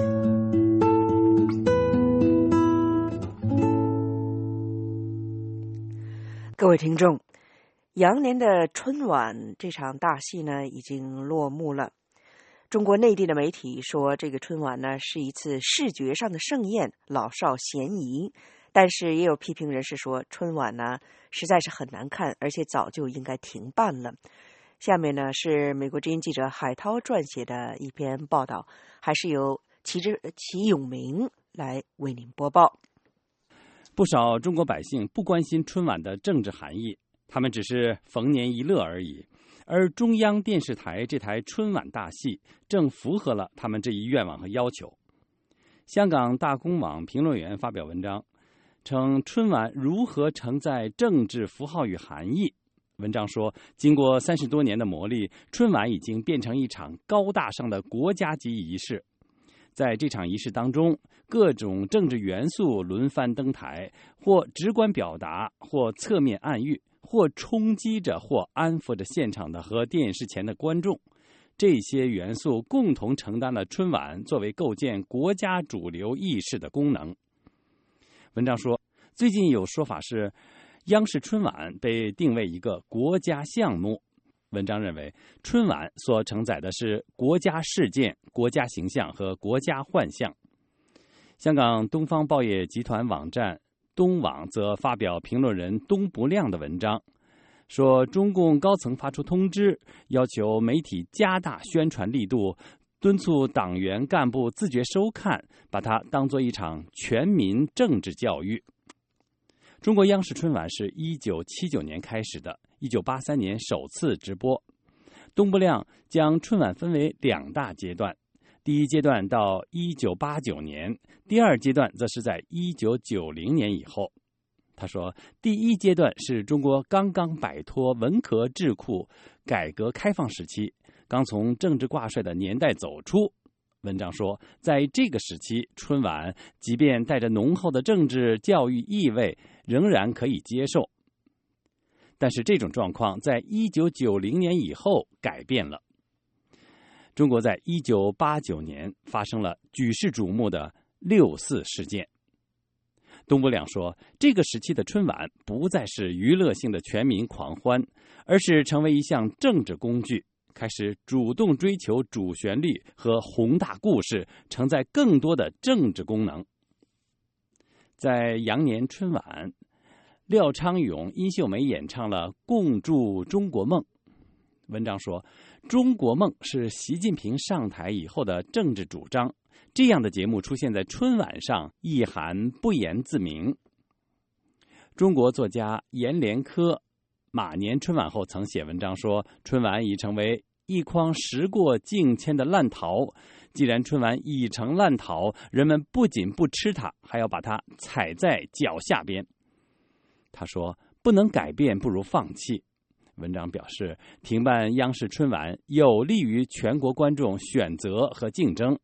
各位听众，羊年的春晚这场大戏呢已经落幕了。中国内地的媒体说，这个春晚呢是一次视觉上的盛宴，老少咸宜。但是也有批评人士说，春晚呢实在是很难看，而且早就应该停办了。下面呢是美国之音记者海涛撰写的一篇报道，还是由齐之齐永明来为您播报。 不少中国百姓不关心春晚的政治含义，他们只是逢年一乐而已。而中央电视台这台春晚大戏正符合了他们这一愿望和要求。香港大公网评论员发表文章，称春晚如何承载政治符号与含义。文章说，经过三十多年的磨砺，春晚已经变成一场高大上的国家级仪式。在这场仪式当中，各种政治元素轮番登台，或直观表达，或侧面暗喻，或冲击着，或安抚着现场的和电视前的观众。这些元素共同承担了春晚作为构建国家主流意识的功能。文章说，最近有说法是央视春晚被定为一个国家项目。文章认为，春晚所承载的是国家事件、国家形象和国家幻象。香港东方报业集团网站东网则发表评论人东不亮的文章，说中共高层发出通知，要求媒体加大宣传力度，敦促党员干部自觉收看，把它当作一场全民政治教育。中国央视春晚是一九七九年开始的，一九八三年首次直播。东不亮将春晚分为两大阶段，第一阶段到一九八九年，第二阶段则是在一九九零年以后。他说，第一阶段是中国刚刚摆脱文革桎梏，改革开放时期，刚从政治挂帅的年代走出。文章说，在这个时期，春晚即便带着浓厚的政治教育意味，仍然可以接受。但是这种状况在一九九零年以后改变了。中国在一九八九年发生了举世瞩目的六四事件。东不亮说，这个时期的春晚不再是娱乐性的全民狂欢，而是成为一项政治工具，开始主动追求主旋律和宏大故事，承载更多的政治功能。在羊年春晚，廖昌永、殷秀梅演唱了《共筑中国梦》。文章说，中国梦是习近平上台以后的政治主张，这样的节目出现在春晚上，意涵不言自明。中国作家阎连科马年春晚后曾写文章说，春晚已成为一筐时过境迁的烂桃，既然春晚已成烂桃，人们不仅不吃它，还要把它踩在脚下边。他说，不能改变不如放弃。文章表示，停办央视春晚有利于全国观众选择和竞争。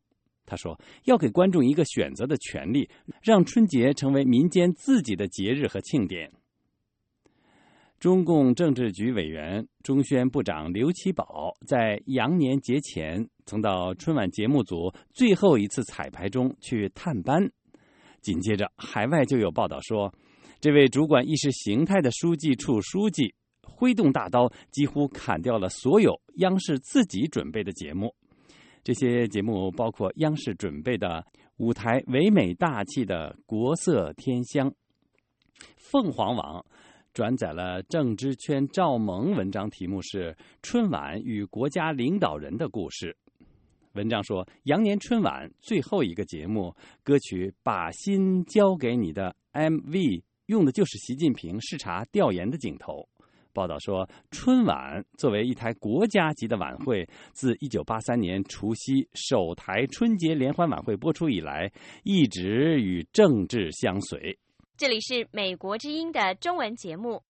他说，要给观众一个选择的权利，让春节成为民间自己的节日和庆典。中共政治局委员、中宣部长刘奇葆在羊年节前曾到春晚节目组最后一次彩排中去探班。紧接着，海外就有报道说，这位主管意识形态的书记处书记挥动大刀，几乎砍掉了所有央视自己准备的节目。这些节目包括央视准备的舞台唯美大气的国色天香。凤凰网转载了政治圈赵萌文章，题目是《春晚与国家领导人的故事》。文章说，羊年春晚最后一个节目歌曲《把心交给你》的 M V 用的就是习近平视察调研的镜头。报道说，春晚作为一台国家级的晚会，自一九八三年除夕首台春节联欢晚会播出以来，一直与政治相随。 这里是美国之音的中文节目。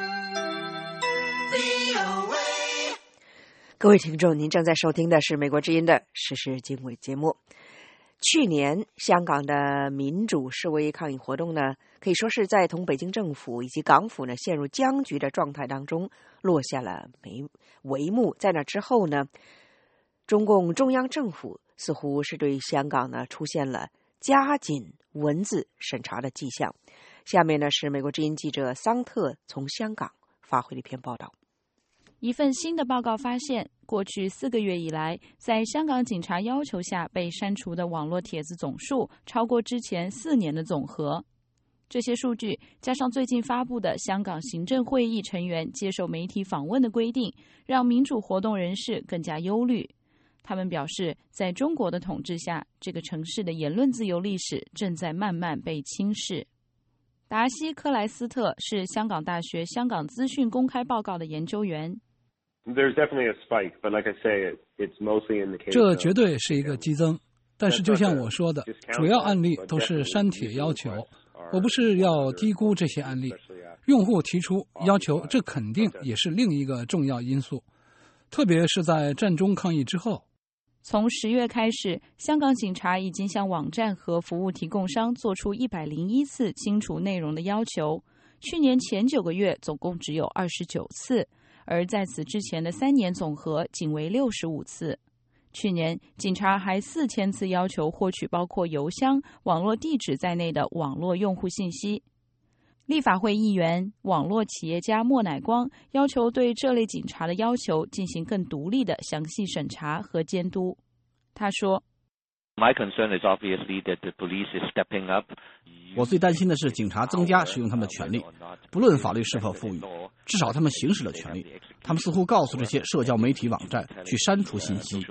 各位听众，您正在收听的是美国之音的时事经纬节目。去年香港的民主示威抗议活动呢，可以说是在同北京政府以及港府呢陷入僵局的状态当中落下了帷幕。在那之后呢，中共中央政府似乎是对香港呢出现了加紧文字审查的迹象。下面呢是美国之音记者桑特从香港发回的一篇报道。 一份新的报告发现，过去四个月以来，在香港警察要求下被删除的网络帖子总数超过之前四年的总和。这些数据加上最近发布的香港行政会议成员接受媒体访问的规定，让民主活动人士更加忧虑。他们表示，在中国的统治下，这个城市的言论自由历史正在慢慢被轻视。达西·克莱斯特是香港大学香港资讯公开报告的研究员。 这绝对是一个激增，但是就像我说的，主要案例都是删帖要求。我不是要低估这些案例，用户提出要求，这肯定也是另一个重要因素，特别是在占中抗议之后。 从十月开始，香港警察已经向网站和服务提供商做出一百零一次清除内容的要求，去年前九个月总共只有二十九次。而在此之前的三年总和仅为六十五次。去年，警察还四千次要求获取包括邮箱、网络地址在内的网络用户信息。立法会议员、网络企业家莫乃光要求对这类警察的要求进行更独立的详细审查和监督。他说， 我最担心的是警察增加使用他们的权利，不论法律是否赋予，至少他们行使了权利。他们似乎告诉这些社交媒体网站去删除信息。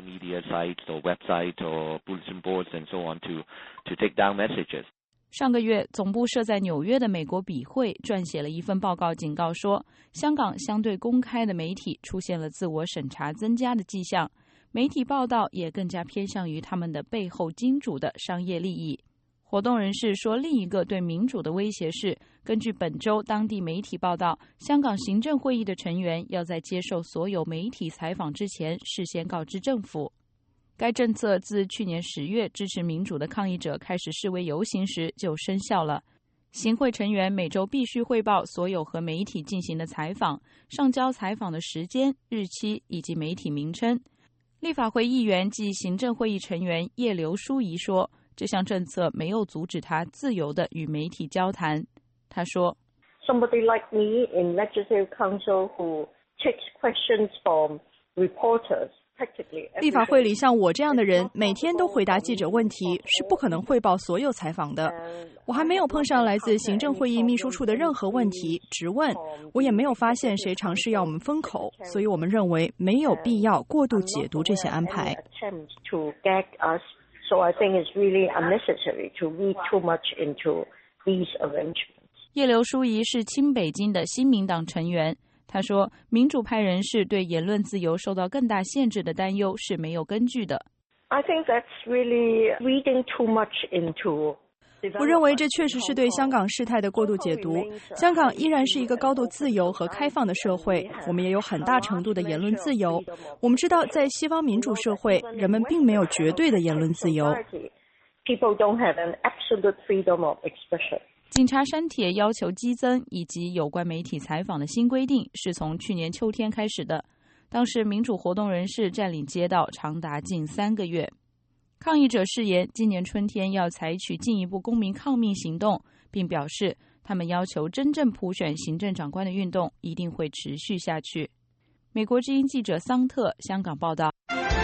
上个月，总部设在纽约的美国笔会撰写了一份报告，警告说，香港相对公开的媒体出现了自我审查增加的迹象，媒体报道也更加偏向于他们的背后金主的商业利益。活动人士说，另一个对民主的威胁是，根据本周当地媒体报道，香港行政会议的成员要在接受所有媒体采访之前事先告知政府。该政策自去年十月支持民主的抗议者开始示威游行时就生效了。行会成员每周必须汇报所有和媒体进行的采访，上交采访的时间、日期以及媒体名称。立法会议员及行政会议成员叶刘淑仪说，这项政策没有阻止他自由地与媒体交谈。他说 Somebody like me in Legislative Council who takes questions from reporters 立法会里像我这样的人每天都回答记者问题，是不可能汇报所有采访的。我还没有碰上来自行政会议秘书处的任何问题质问，我也没有发现谁尝试要我们封口，所以我们认为没有必要过度解读这些安排。 叶刘淑仪是亲北京的新民党成员。他说，民主派人士对言论自由受到更大限制的担忧是没有根据的。 I think that's really reading too much into 我认为这确实是对香港事态的过度解读。香港依然是一个高度自由和开放的社会，我们也有很大程度的言论自由。我们知道，在西方民主社会，人们并没有绝对的言论自由。 警察删帖要求激增以及有关媒体采访的新规定是从去年秋天开始的，当时民主活动人士占领街道长达近三个月。抗议者誓言今年春天要采取进一步公民抗命行动，并表示他们要求真正普选行政长官的运动一定会持续下去。美国之音记者桑特香港报道。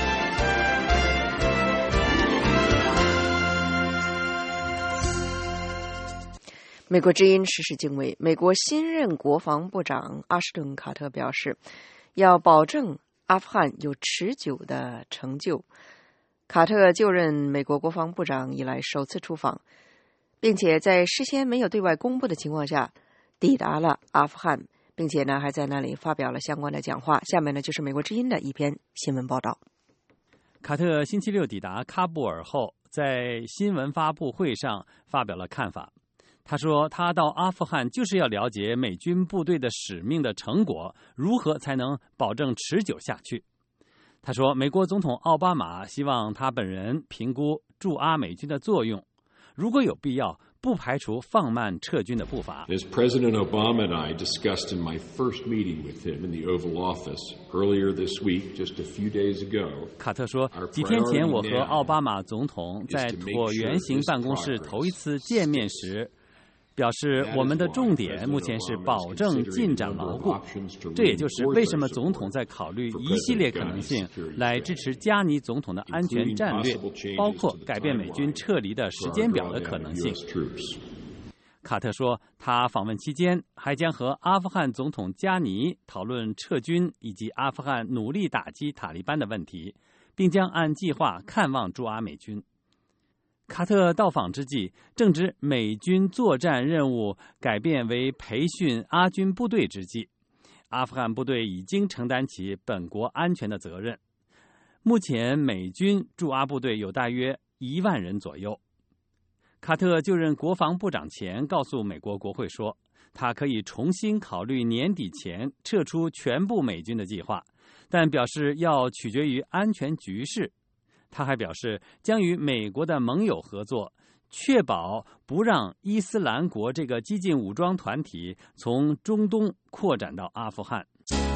美国之音时事经纬，美国新任国防部长阿什顿·卡特表示，要保证阿富汗有持久的成就。卡特就任美国国防部长以来首次出访，并且在事先没有对外公布的情况下抵达了阿富汗，并且呢还在那里发表了相关的讲话。下面呢就是美国之音的一篇新闻报道。 卡特星期六抵达喀布尔后，在新闻发布会上发表了看法。他说，他到阿富汗就是要了解美军部队的使命的成果如何才能保证持久下去。他说，美国总统奥巴马希望他本人评估驻阿美军的作用，如果有必要，不排除放慢撤军的步伐。 As President Obama and I discussed in my first meeting with him in the Oval Office earlier this week, just a few days ago, 卡特说，几天前我和奥巴马总统在椭圆形办公室头一次见面时表示，我们的重点目前是保证进展牢固。这也就是为什么总统在考虑一系列可能性来支持加尼总统的安全战略，包括改变美军撤离的时间表的可能性。卡特说，他访问期间还将和阿富汗总统加尼讨论撤军以及阿富汗努力打击塔利班的问题，并将按计划看望驻阿美军。卡特到访之际，正值美军作战任务改变为培训阿军部队之际，阿富汗部队已经承担起本国安全的责任。目前美军驻阿部队有大约一万人左右。卡特就任国防部长前告诉美国国会说，他可以重新考虑年底前撤出全部美军的计划，但表示要取决于安全局势。他还表示，将与美国的盟友合作，确保不让伊斯兰国这个激进武装团体从中东扩展到阿富汗。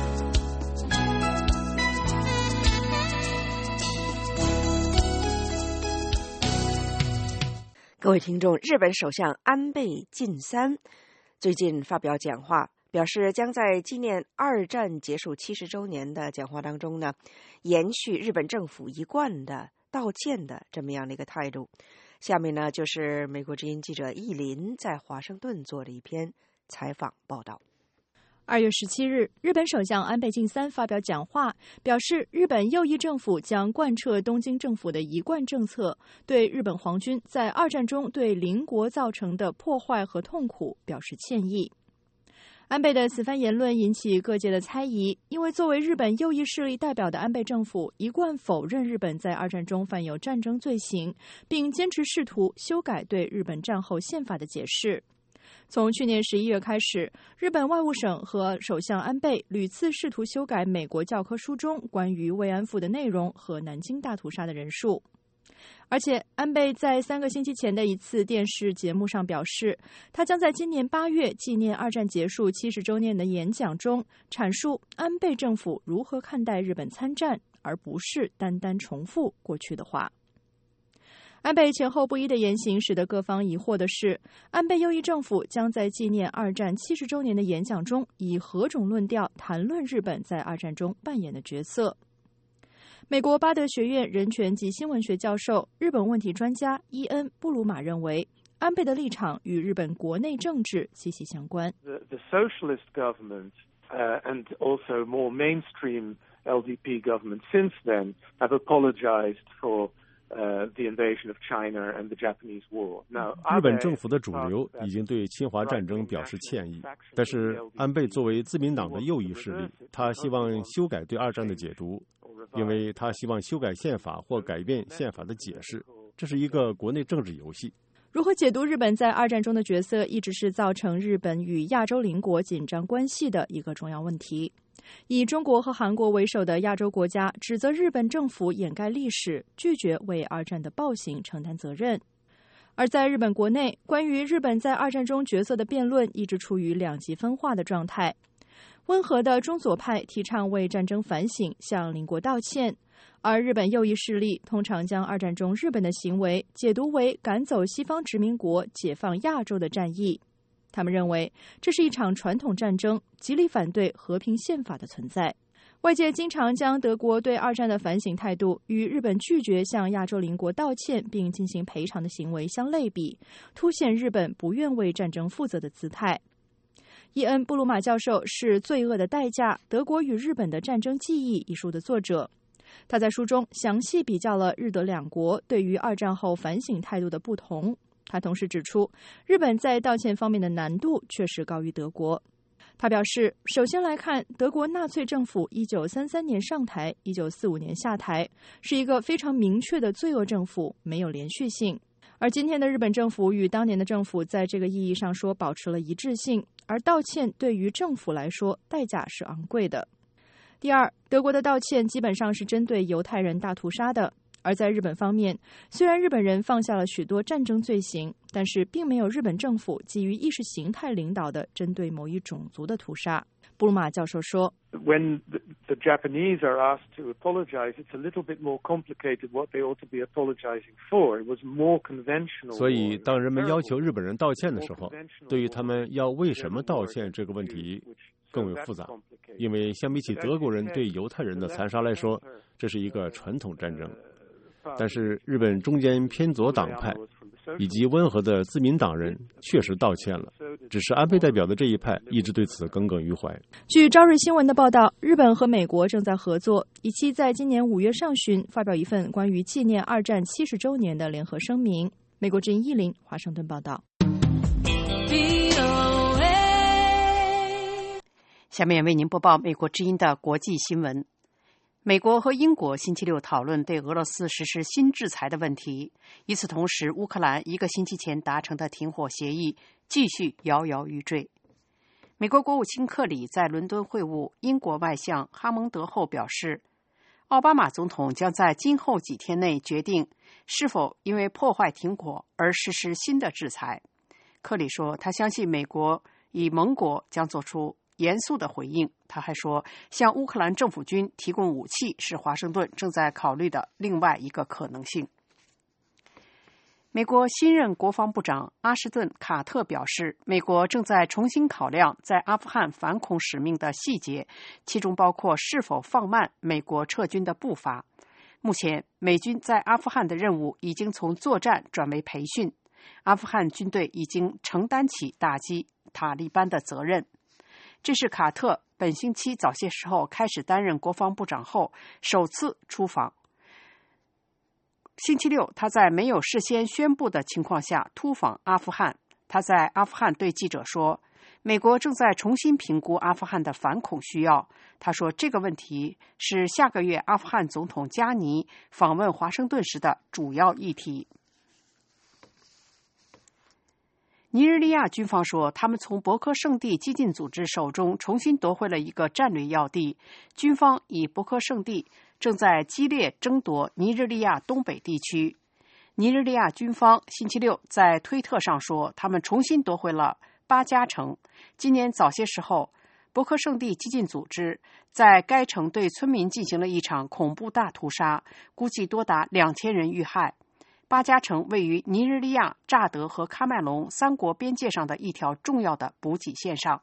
各位听众，日本首相安倍晋三最近发表讲话，表示将在纪念二战结束七十周年的讲话当中呢，延续日本政府一贯的道歉的这么样的一个态度。下面呢，就是美国之音记者易林在华盛顿做的一篇采访报道。 二月十七日，日本首相安倍晋三发表讲话，表示日本右翼政府将贯彻东京政府的一贯政策，对日本皇军在二战中对邻国造成的破坏和痛苦表示歉意。安倍的此番言论引起各界的猜疑，因为作为日本右翼势力代表的安倍政府一贯否认日本在二战中犯有战争罪行，并坚持试图修改对日本战后宪法的解释。从去年十一月开始，日本外务省和首相安倍屡次试图修改美国教科书中关于慰安妇的内容和南京大屠杀的人数。而且，安倍在三个星期前的一次电视节目上表示，他将在今年八月纪念二战结束七十周年的演讲中阐述安倍政府如何看待日本参战，而不是单单重复过去的话。安倍前后不一的言行使得各方疑惑的是，安倍右翼政府将在纪念二战七十周年的演讲中以何种论调谈论日本在二战中扮演的角色。美国巴德学院人权及新闻学教授、日本问题专家伊恩·布鲁马认为，安倍的立场与日本国内政治息息相关。 The, the socialist government uh, and also more mainstream L D P government since then have apologized for Uh, the invasion of China and the Japanese war. Now, 日本政府的主流已经对侵华战争表示歉意，但是安倍作为自民党的右翼势力，他希望修改对二战的解读，因为他希望修改宪法或改变宪法的解释，这是一个国内政治游戏。 如何解读日本在二战中的角色，一直是造成日本与亚洲邻国紧张关系的一个重要问题。以中国和韩国为首的亚洲国家指责日本政府掩盖历史，拒绝为二战的暴行承担责任。而在日本国内，关于日本在二战中角色的辩论一直处于两极分化的状态。温和的中左派提倡为战争反省，向邻国道歉，而日本右翼势力通常将二战中日本的行为解读为赶走西方殖民国、解放亚洲的战役。他们认为这是一场传统战争，极力反对和平宪法的存在。外界经常将德国对二战的反省态度与日本拒绝向亚洲邻国道歉并进行赔偿的行为相类比，凸显日本不愿为战争负责的姿态。伊恩·布鲁马教授是《罪恶的代价：德国与日本的战争记忆》一书的作者。他在书中详细比较了日德两国对于二战后反省态度的不同。他同时指出，日本在道歉方面的难度确实高于德国。他表示，首先来看，德国纳粹政府一九三三年上台，一九四五年下台，是一个非常明确的罪恶政府，没有连续性。而今天的日本政府与当年的政府在这个意义上说保持了一致性，而道歉对于政府来说代价是昂贵的。第二，德国的道歉基本上是针对犹太人大屠杀的。而在日本方面，虽然日本人放下了许多战争罪行，但是并没有日本政府基于意识形态领导的针对某一种族的屠杀。布鲁马教授说 When the, the Japanese are asked to apologize, it's a little bit more complicated what they ought to be apologizing for. It was more conventional. 所以当人们要求日本人道歉的时候，对于他们要为什么道歉这个问题更为复杂，因为相比起德国人对犹太人的残杀来说，这是一个传统战争。但是日本中间偏左党派以及温和的自民党人确实道歉了，只是安倍代表的这一派一直对此耿耿于怀。 据朝日新闻的报道，日本和美国正在合作，以期在今年五月上旬发表一份关于纪念二战七十周年的联合声明。美国之音一零华盛顿报道。 下面为您播报美国之音的国际新闻。美国和英国星期六讨论对俄罗斯实施新制裁的问题。与此同时，乌克兰一个星期前达成的停火协议继续摇摇欲坠。美国国务卿克里在伦敦会晤英国外相哈蒙德后表示，奥巴马总统将在今后几天内决定是否因为破坏停火而实施新的制裁。克里说，他相信美国与盟国将做出严肃的回应。他还说，向乌克兰政府军提供武器是华盛顿正在考虑的另外一个可能性。美国新任国防部长阿什顿·卡特表示，美国正在重新考量在阿富汗反恐使命的细节，其中包括是否放慢美国撤军的步伐。目前，美军在阿富汗的任务已经从作战转为培训，阿富汗军队已经承担起打击塔利班的责任。这是卡特本星期早些时候开始担任国防部长后首次出访。星期六，他在没有事先宣布的情况下突访阿富汗。他在阿富汗对记者说，美国正在重新评估阿富汗的反恐需要。他说，这个问题是下个月阿富汗总统加尼访问华盛顿时的主要议题。尼日利亚军方说，他们从博科圣地激进组织手中重新夺回了一个战略要地。军方以博科圣地正在激烈争夺尼日利亚东北地区。尼日利亚军方星期六在推特上说，他们重新夺回了巴加城。今年早些时候，博科圣地激进组织在该城对村民进行了一场恐怖大屠杀，估计多达两千人遇害。巴加城位于尼日利亚、乍得和喀麦隆三国边界上的一条重要的补给线上。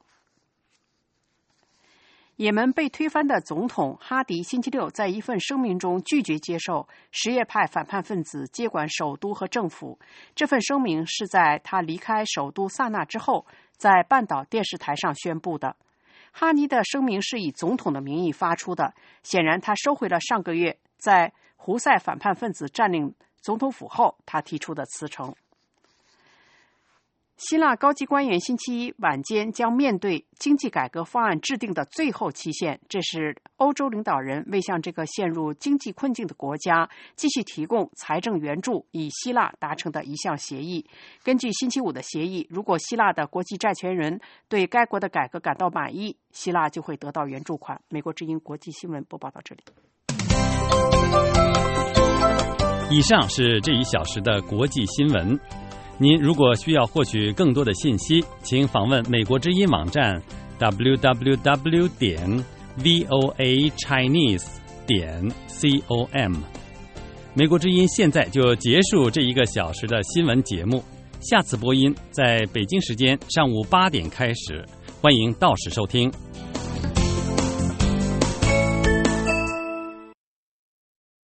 也门被推翻的总统哈迪星期六在一份声明中拒绝接受什叶派反叛分子接管首都和政府。这份声明是在他离开首都萨那之后，在半岛电视台上宣布的。哈尼的声明是以总统的名义发出的，显然他收回了上个月在胡塞反叛分子占领总统府后他提出的辞呈。 希腊高级官员星期一晚间将面对经济改革方案制定的最后期限，这是欧洲领导人为向这个陷入经济困境的国家继续提供财政援助，以希腊达成的一项协议。根据星期五的协议，如果希腊的国际债权人对该国的改革感到满意，希腊就会得到援助款。美国之音国际新闻播报到这里。 以上是这一小时的国际新闻。您如果需要获取更多的信息，请访问美国之音网站 double u double u double u 点 voa chinese 点 com。美国之音现在就结束这一个小时的新闻节目，下次播音在北京时间上午八点开始，欢迎到时收听。